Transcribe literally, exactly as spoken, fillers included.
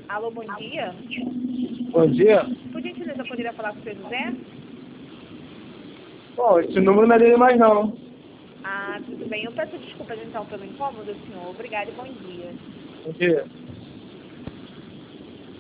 Alô, bom dia. Bom dia. Por gentileza, eu poderia falar com o seu José? Bom, esse número não é dele mais não. Ah, tudo bem. Eu peço desculpas então pelo incômodo, senhor. Obrigada e bom dia. Bom dia.